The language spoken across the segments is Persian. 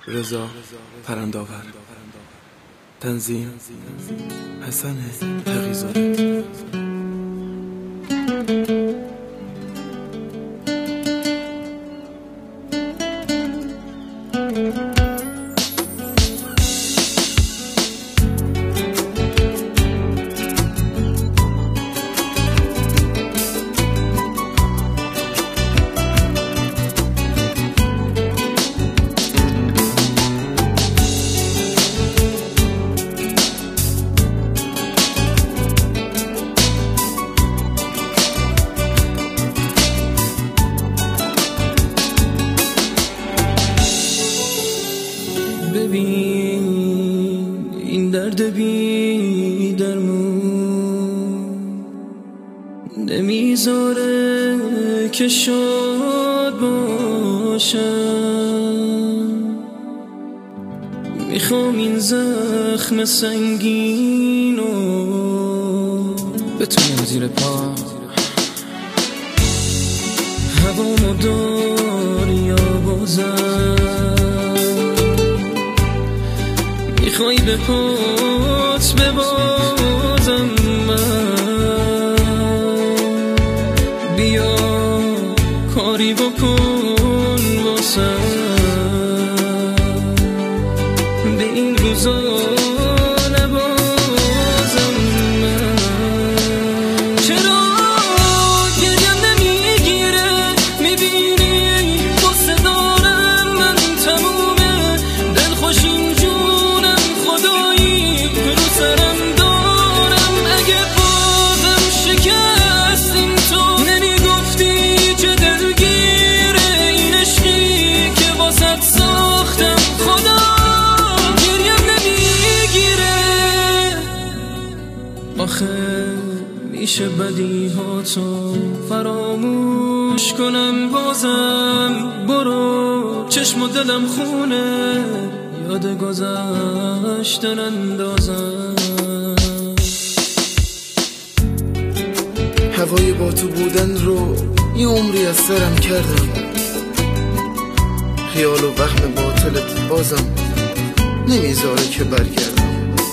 رضا پرندآور. تنظیم حسن تقی‌زاده. ببین این درد بی درمون نمیذاره که شاد باشم. میخوام این زخم سنگینو بتونم زیر پا هوامو داریا بازم. میخوای به پات ببازم من، بیا کاری بکن واسم. به این روزا نبازم من. چرا گریم نمیگیره؟ میبینی قصه دارم من تمومه. دلخوش اینجونم خدایی رو سرم دارم. اگه بازم شکستیم تو نمیگفتی چه دلگیره این عشقی که واسط ساختم. خدا گریم نمیگیره. آخه میشه بدیهاتو فراموش کنم بازم؟ برو چشم و دلم خونه یاد گذشتن اندازم. هوای با تو بودن رو یه عمری از سرم کردم. خیال و وهم باطلت بازم نمیذاره که برگردم.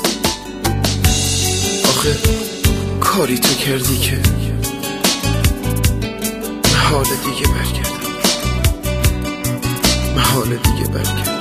آخه کاری تو کردی که محال دیگه برگردم. محال دیگه برگردم.